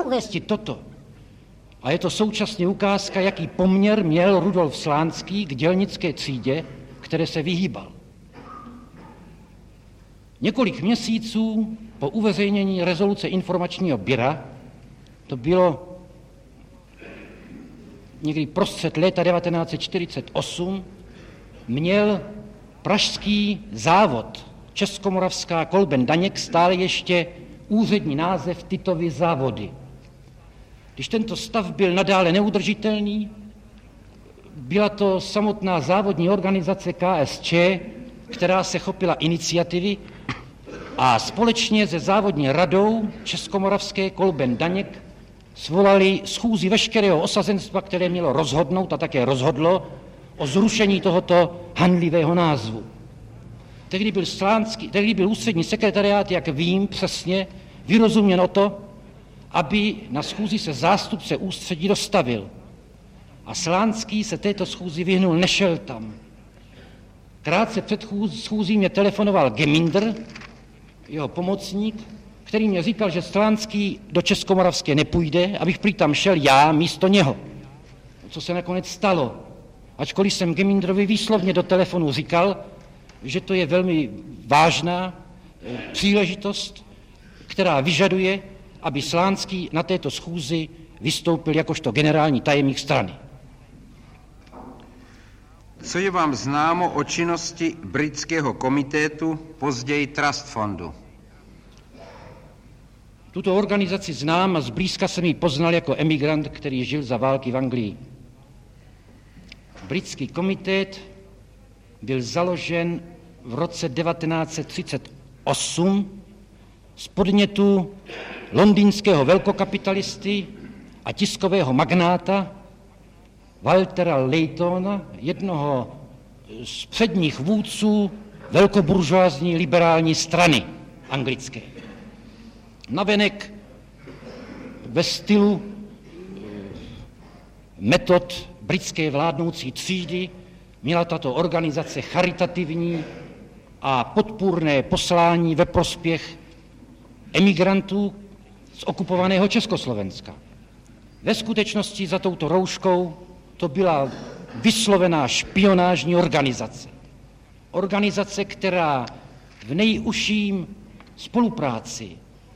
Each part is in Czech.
uvést toto. A je to současně ukázka, jaký poměr měl Rudolf Slánský k dělnické třídě, které se vyhýbal. Několik měsíců po uveřejnění rezoluce informačního byra, to bylo někdy prostřed léta 1948, měl pražský závod Českomoravská Kolben Daněk stále ještě úřední název Titovy závody. Když tento stav byl nadále neudržitelný, byla to samotná závodní organizace KSČ, která se chopila iniciativy a společně se závodní radou Českomoravské Kolben Daněk svolali schůzi veškerého osazenstva, které mělo rozhodnout a také rozhodlo o zrušení tohoto hanlivého názvu. Tehdy byl ústřední sekretariát, jak vím přesně, vyrozuměn o to, aby na schůzi se zástupce ústředí dostavil. A Slánský se této schůzi vyhnul, nešel tam. Krátce před schůzí mě telefonoval Gemindr, jeho pomocník, který mě říkal, že Slánský do Českomoravské nepůjde, abych prý tam šel já místo něho. Co se nakonec stalo? Ačkoliv jsem Gemindrovi výslovně do telefonu říkal, že to je velmi vážná příležitost, která vyžaduje, aby Slánský na této schůzi vystoupil jakožto generální tajemník strany. Co je vám známo o činnosti britského komitétu, později Trust Fondu? Tuto organizaci znám a zblízka jsem ji poznal jako emigrant, který žil za války v Anglii. Britský komitét byl založen v roce 1938 z podnětu londýnského velkokapitalisty a tiskového magnáta Waltera Laytona, jednoho z předních vůdců velkoburžoázní liberální strany anglické. Navenek ve stylu metod britské vládnoucí třídy měla tato organizace charitativní a podpůrné poslání ve prospěch emigrantů z okupovaného Československa. Ve skutečnosti za touto rouškou to byla vyslovená špionážní organizace. Organizace, která v nejužším spolupráci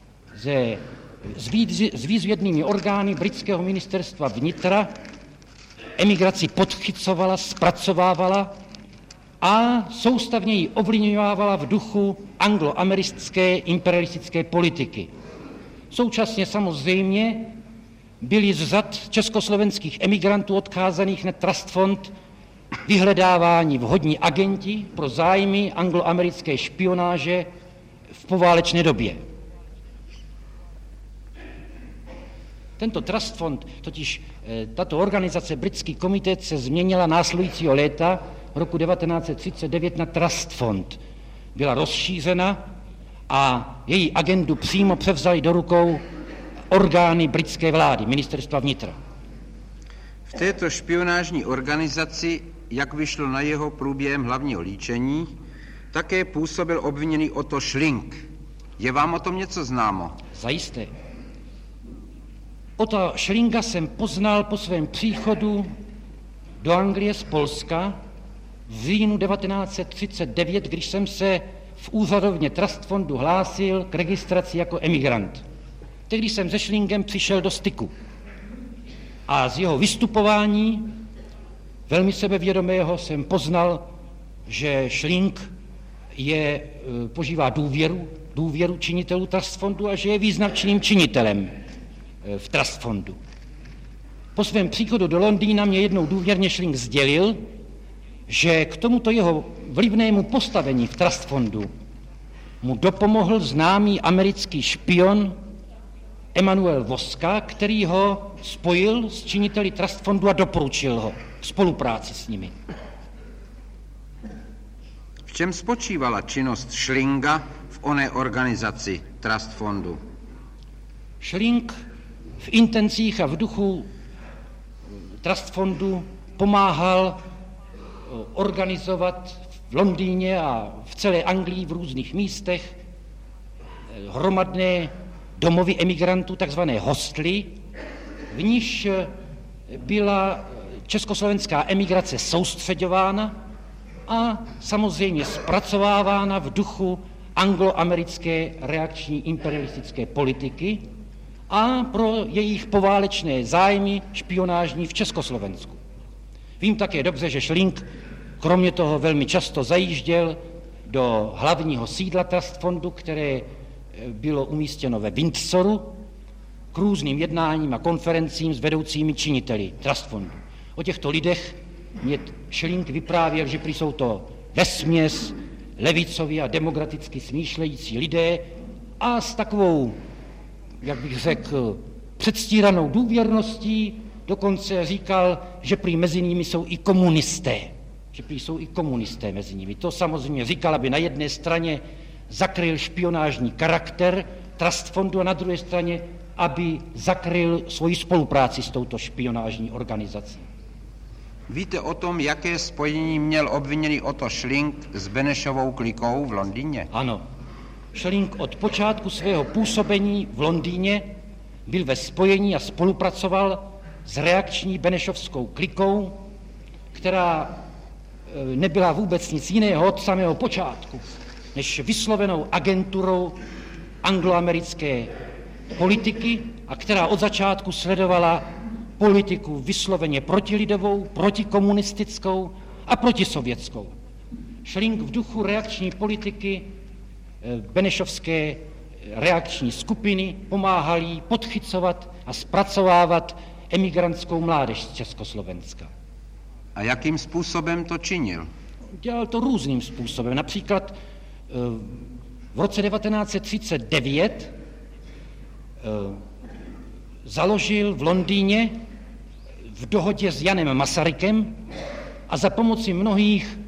s výzvědnými orgány britského ministerstva vnitra emigraci podchycovala, zpracovávala a soustavně ji ovlivňovala v duchu angloamerické imperialistické politiky. Současně samozřejmě byli z řad československých emigrantů odkázaných na Trust Fond vyhledáváni vhodní agenti pro zájmy angloamerické špionáže v poválečné době. Tento Trust Fond, totiž tato organizace, britský komitét, se změnila následujícího léta roku 1939 na Trust Fond. Byla rozšířena a její agendu přímo převzali do rukou orgány britské vlády, ministerstva vnitra. V této špionážní organizaci, jak vyšlo na jeho průběhem hlavního líčení, také působil obviněný Otto Schlink. Je vám o tom něco známo? Zajisté. Otta Schlinka jsem poznal po svém příchodu do Anglie z Polska v říjnu 1939, když jsem se v úřadovně Trust Fondu hlásil k registraci jako emigrant. Tehdy jsem se Schlinkem přišel do styku. A z jeho vystupování, velmi sebevědomého, jsem poznal, že Schlink požívá důvěru činitelů Trust Fondu a že je význačným činitelem v Trust Fondu. Po svém příchodu do Londýna mě jednou důvěrně Schlink sdělil, že k tomuto jeho vlivnému postavení v Trust Fondu mu dopomohl známý americký špion Emanuel Voska, který ho spojil s činiteli Trust Fondu a doporučil ho k spolupráci s nimi. V čem spočívala činnost Schlinka v oné organizaci Trust Fondu? Schlink v intencích a v duchu Trust Fondu pomáhal organizovat v Londýně a v celé Anglii v různých místech hromadné domovy emigrantů, takzvané hostly, v níž byla československá emigrace soustředována a samozřejmě zpracovávána v duchu angloamerické reakční imperialistické politiky a pro jejich poválečné zájmy špionážní v Československu. Vím také dobře, že Schlink kromě toho velmi často zajížděl do hlavního sídla Trust Fondu, které bylo umístěno ve Windsoru, k různým jednáním a konferencím s vedoucími činiteli Trust Fondu. O těchto lidech mě Schlink vyprávěl, že prý jsou to vesměs levicoví a demokraticky smýšlející lidé a s takovou, jak bych řekl, předstíranou důvěrností dokonce říkal, že prý mezi nimi jsou i komunisté. Že prý jsou i komunisté mezi nimi. To samozřejmě říkal, aby na jedné straně zakryl špionážní charakter Trust Fondu a na druhé straně, aby zakryl svoji spolupráci s touto špionážní organizací. Víte o tom, jaké spojení měl obviněný Otto Schlink s Benešovou klikou v Londýně? Ano. Schlink od počátku svého působení v Londýně byl ve spojení a spolupracoval s reakční benešovskou klikou, která nebyla vůbec nic jiného od samého počátku, než vyslovenou agenturou angloamerické politiky a která od začátku sledovala politiku vysloveně protilidovou, protikomunistickou a protisovětskou. Schlink v duchu reakční politiky benešovské reakční skupiny pomáhal jí podchycovat a zpracovávat emigrantskou mládež z Československa. A jakým způsobem to činil? Dělal to různým způsobem. Například v roce 1939 založil v Londýně v dohodě s Janem Masarykem a za pomoci mnohých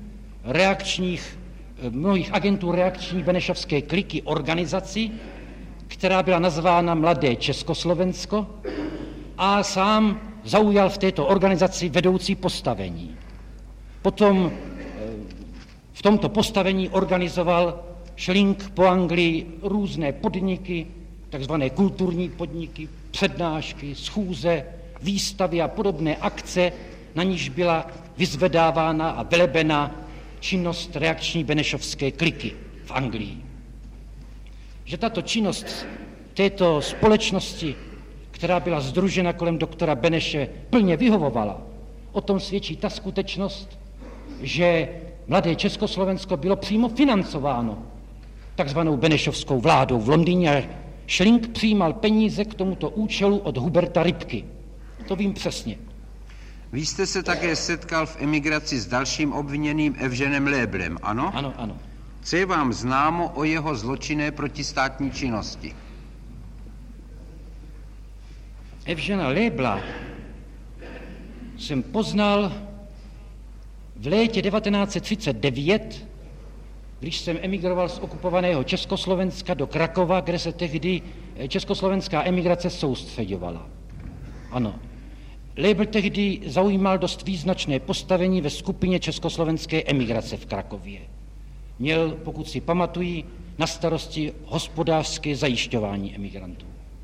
agentů reakční benešovské kliky organizaci, která byla nazvána Mladé Československo, a sám zaujal v této organizaci vedoucí postavení. Potom v tomto postavení organizoval Schlink po Anglii různé podniky, takzvané kulturní podniky, přednášky, schůze, výstavy a podobné akce, na níž byla vyzvedávána a velebena činnost reakční benešovské kliky v Anglii. Že tato činnost této společnosti, která byla sdružena kolem doktora Beneše, plně vyhovovala, o tom svědčí ta skutečnost, že Mladé Československo bylo přímo financováno takzvanou benešovskou vládou v Londýně a Schlink přijímal peníze k tomuto účelu od Huberta Rybky. To vím přesně. Vy jste se také setkal v emigraci s dalším obviněným Evženem Léblem, ano? Ano, ano. Co je vám známo o jeho zločinné protistátní činnosti? Evžena Lébla jsem poznal v létě 1939, když jsem emigroval z okupovaného Československa do Krakova, kde se tehdy československá emigrace soustředovala. Ano. Lébl tehdy zaujímal dost význačné postavení ve skupině československé emigrace v Krakově. Měl, pokud si pamatují, na starosti hospodářské zajišťování emigrantů.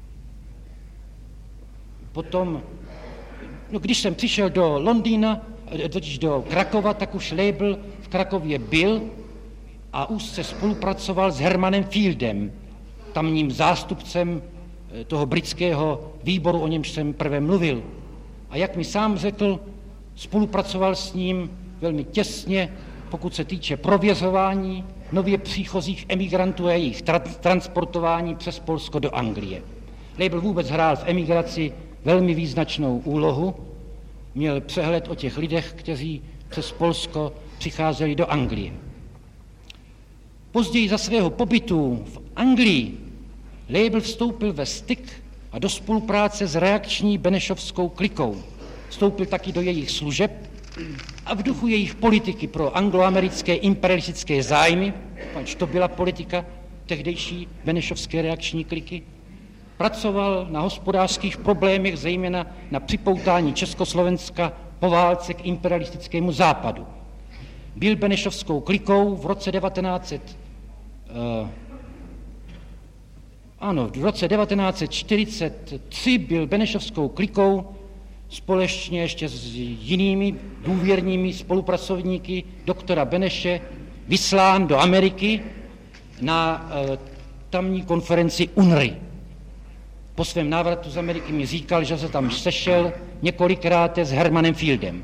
Potom, když jsem přišel do Londýna, totiž do Krakova, tak už Lébl v Krakově byl a úzce spolupracoval s Hermanem Fieldem, tamním zástupcem toho britského výboru, o němž jsem prvé mluvil. A jak mi sám řekl, spolupracoval s ním velmi těsně, pokud se týče prověřování nově příchozích emigrantů a jejich transportování přes Polsko do Anglie. Lébl vůbec hrál v emigraci velmi význačnou úlohu, měl přehled o těch lidech, kteří přes Polsko přicházeli do Anglie. Později za svého pobytu v Anglii Lébl vstoupil ve styk a do spolupráce s reakční benešovskou klikou. Vstoupil taky do jejich služeb a v duchu jejich politiky pro angloamerické imperialistické zájmy, pač to byla politika tehdejší benešovské reakční kliky, pracoval na hospodářských problémech, zejména na připoutání Československa po válce k imperialistickému západu. Byl benešovskou klikou v roce Ano, v roce 1943 byl benešovskou klikou společně ještě s jinými důvěrnými spolupracovníky doktora Beneše vyslán do Ameriky na tamní konferenci UNRY. Po svém návratu z Ameriky mi říkal, že se tam sešel několikrát s Hermanem Fieldem.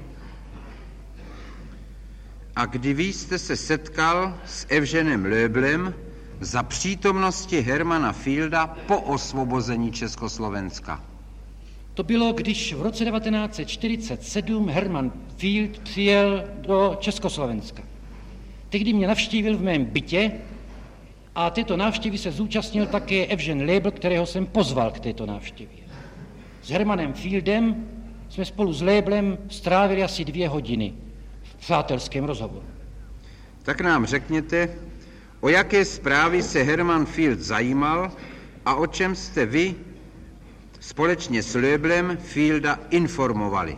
A kdy vy jste se setkal s Evženem Löblem za přítomnosti Hermana Fielda po osvobození Československa? To bylo, když v roce 1947 Herman Field přijel do Československa. Tehdy mě navštívil v mém bytě a této návštěvy se zúčastnil také Evžen Löbl, kterého jsem pozval k této návštěvě. S Hermanem Fieldem jsme spolu s Löblem strávili asi 2 hodiny v přátelském rozhovoru. Tak nám řekněte, o jaké zprávy se Herman Field zajímal a o čem jste vy společně s Löblem Fielda informovali.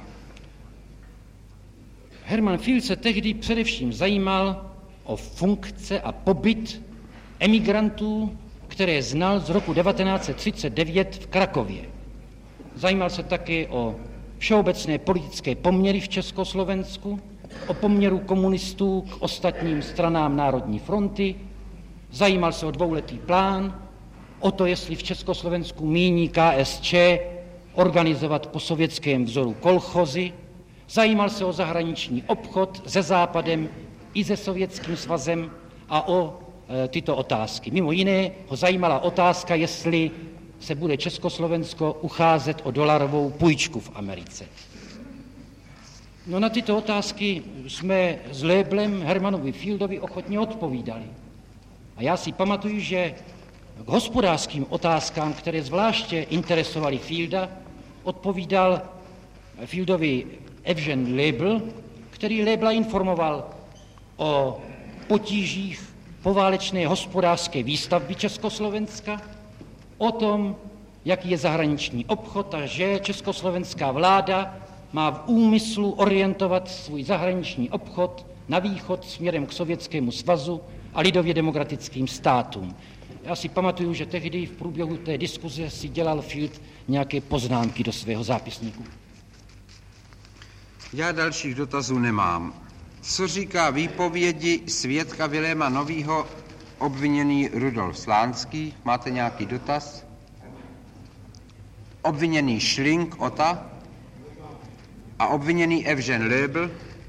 Herman Field se tehdy především zajímal o funkce a pobyt emigrantů, které znal z roku 1939 v Krakově. Zajímal se také o všeobecné politické poměry v Československu, o poměru komunistů k ostatním stranám Národní fronty, zajímal se o 2letý plán, o to, jestli v Československu míní KSČ organizovat po sovětském vzoru kolchozy, zajímal se o zahraniční obchod se Západem i se Sovětským svazem a o tyto otázky. Mimo jiné ho zajímala otázka, jestli se bude Československo ucházet o dolarovou půjčku v Americe. No na tyto otázky jsme s Löblem Hermanovi Fieldovi ochotně odpovídali. A já si pamatuju, že k hospodářským otázkám, které zvláště interesovaly Fielda, odpovídal Fieldovi Evžen Löbl, který Löbla informoval o potížích poválečné hospodářské výstavby Československa, o tom, jaký je zahraniční obchod a že československá vláda má v úmyslu orientovat svůj zahraniční obchod na východ směrem k Sovětskému svazu a lidově demokratickým státům. Já si pamatuju, že tehdy v průběhu té diskuze si dělal Field nějaké poznámky do svého zápisníku. Já dalších dotazů nemám. Co říká výpovědi svědka Viléma Novýho obviněný Rudolf Slánský? Máte nějaký dotaz? Obviněný Šlink Ota a obviněný Evžen Löbl?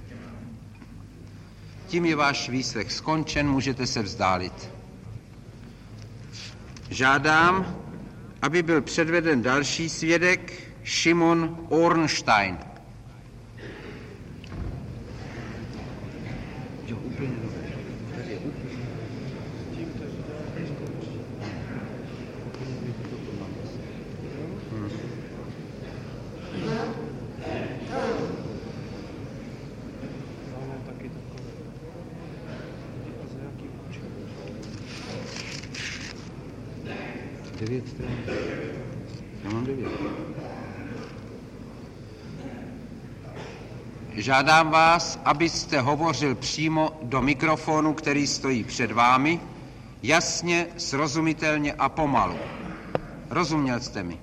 Tím je váš výslech skončen, můžete se vzdálit. Žádám, aby byl předveden další svědek, Šimon Ornstein. Já mám 9. Žádám vás, abyste hovořil přímo do mikrofonu, který stojí před vámi, jasně, srozumitelně a pomalu. Rozuměl jste mi?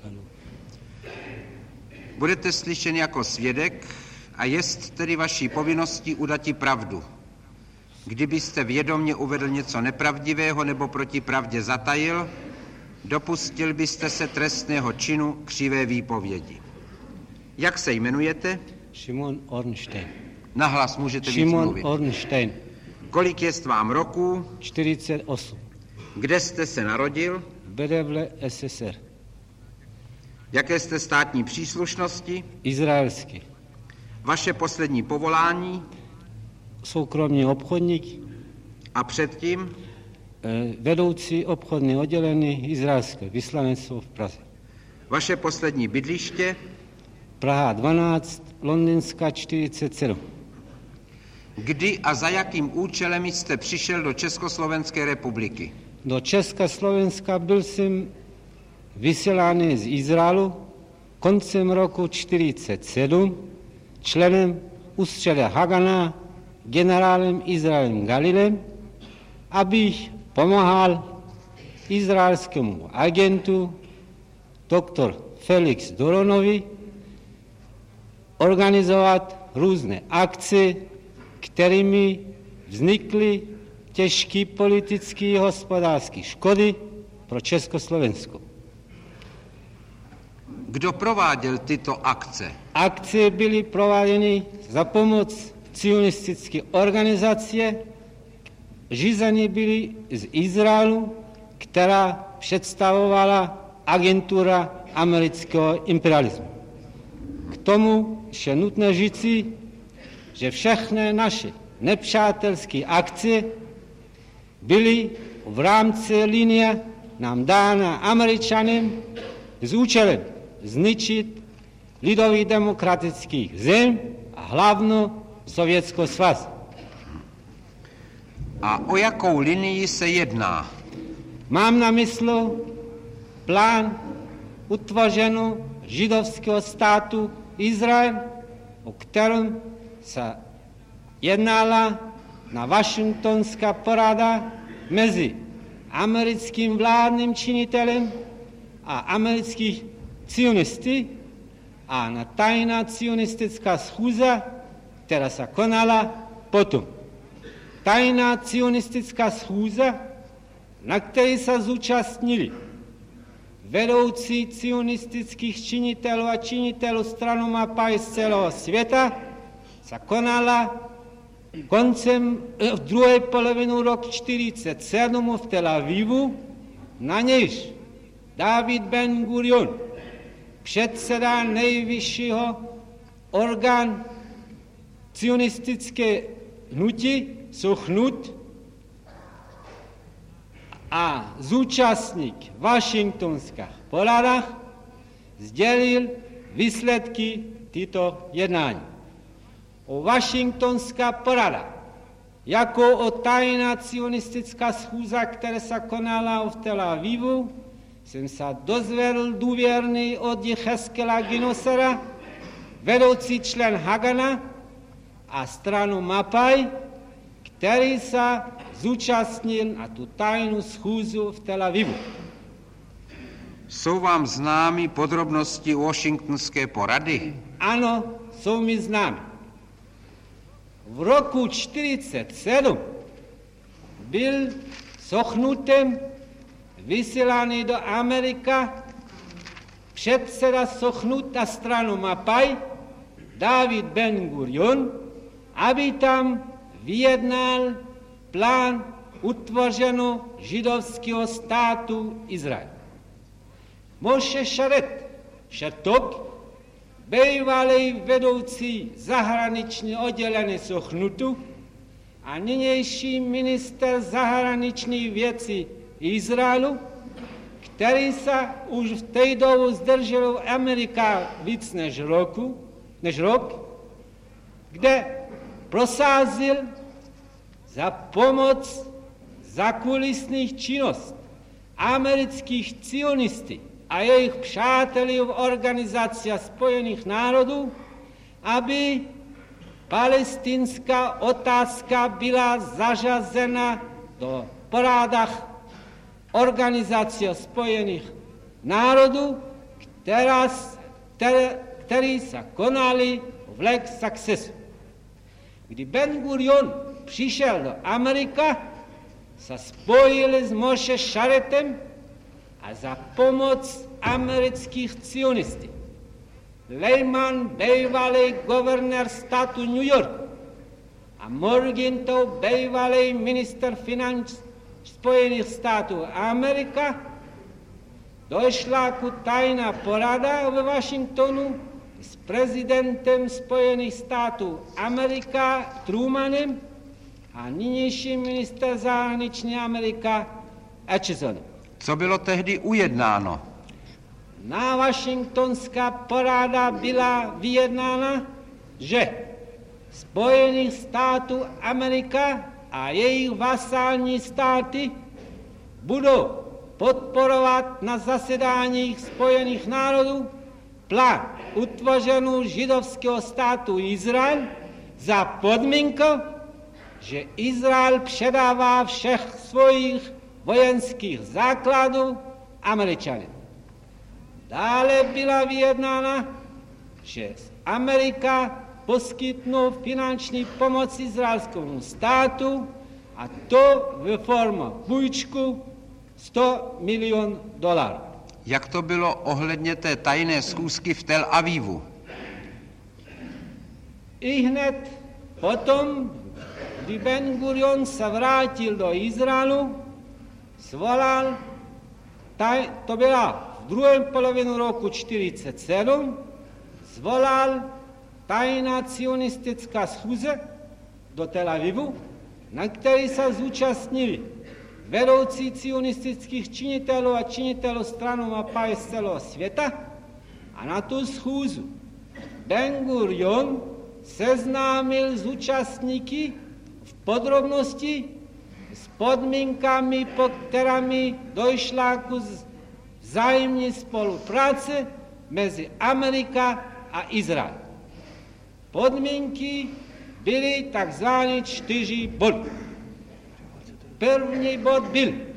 Budete slyšen jako svědek a jest tedy vaší povinností udati pravdu. Kdybyste vědomě uvedl něco nepravdivého nebo proti pravdě zatajil, dopustil byste se trestného činu křivé výpovědi. Jak se jmenujete? Šimon Ornstein. Nahlas můžete víc mluvit. Šimon Ornstein. Kolik jest vám roku? 48. Kde jste se narodil? Bedevle, SSR. Jaké jste státní příslušnosti? Izraelský. Vaše poslední povolání? Soukromý obchodník. A předtím? Vedoucí obchodní oddělení izraelské vyslanectvo v Praze. Vaše poslední bydliště? Praha 12, Londýnská 47. Kdy a za jakým účelem jste přišel do Československé republiky? Do Československa byl jsem vysílaný z Izraelu koncem roku 1947 členem ústředí Hagana generálem Izraelem Galilem, abych pomáhal izraelskému agentu doktor Felix Doronovi organizovat různé akce, kterými vznikly těžké politické a hospodářské škody pro Československo. Kdo prováděl tyto akce? Akce byly prováděny za pomoc cionistické organizace, řízeny byly z Izraelu, která představovala agentura amerického imperialismu. K tomu je nutné říci, že všechny naše nepřátelské akce byly v rámci linie nám dána Američanem s účelem zničit lidový demokratický zem a hlavně Sovětský svaz. A o jakou linii se jedná? Mám na mysli plán utvoření židovského státu Izrael, o kterém se jednala na Washingtonská porada mezi americkým vládním činitelem a amerických cionisty a na tajná cionistická schůze, která se konala potom. Tajná cionistická schůze, na které se zúčastnili vedoucí cionistických činitelů a činitelů stranu Mapaj z celého světa, se konala koncem v druhé polovinu roku 1947 v Tel Avivu, na nějž David Ben Gurion, předseda nejvyššího orgán cionistické hnutí, Sochnut, a zúčastník Washingtonských poradách sdělil výsledky tyto jednání. O Washingtonská porada, jako o tajná cionistická schůze, která se konala v Tel Avivu, jsem se dozvěděl důvěrný od Jehezkela Ginosera, vedoucí člen Hagana a stranu Mapaj, který se zúčastnil na tu tajnou schůzu v Tel Avivu. Jsou vám známy podrobnosti Washingtonské porady? Ano, jsou mi známy. V roku 1947 byl Sochnutem vysílaný do Amerika předseda Sochnuta stranu Mapaj David Ben Gurion, aby tam vyjednal plán utvoření židovského státu Izrael. Moshe Šertok, bývalý vedoucí zahraniční oddělení Sochnutu a nynější minister zahraničních věcí Izraelu, který se už v té době zdržel v Americe víc než rok, kde prosázil za pomoc zakulisních činností amerických cionistů a jejich přátelů v Organizaci spojených národů, aby palestinská otázka byla zařazena do porádách Organizace spojených národů, které se konaly v Lake Successu. Kdy Ben Gurion přišel do Ameriky, se spojili s Moshe Šaretem a za pomoc amerických cionistů Lehman, bývalý guvernér státu New York, a Morgenthau, bývalý minister financí Spojených států Amerika, došla ku tajná porada ve Washingtonu s prezidentem Spojených států Amerika Trumanem a nynější minister zahraniční Amerika Achesonem. Co bylo tehdy ujednáno? Na Washingtonská porada byla vyjednána, že Spojených států Amerika a jejich vasální státy budou podporovat na zasedáních Spojených národů plán utvoření židovského státu Izrael za podmínku, že Izrael předává všech svých vojenských základů Američany. Dále byla vyjednána, že Amerika poskytnou finanční pomoc izraelskému státu a to ve formě půjčku $100 milionů. Jak to bylo ohledně té tajné schůzky v Tel Avivu? I hned potom, kdy Ben Gurion se vrátil do Izraelu, svolal, to byla v druhém polovinu roku 1947, zvolal tajná sionistická schůze do Tel Avivu, na které se zúčastnili vedoucí sionistických činitelů a činitelů stranu Mapaj z celého světa, a na tu schůzu Ben Gurion seznámil zúčastníky v podrobnosti s podmínkami, po kterými došla k vzájemné spolupráce mezi Amerika a Izrael. Podmínky byly takzvané 4 body. První bod byl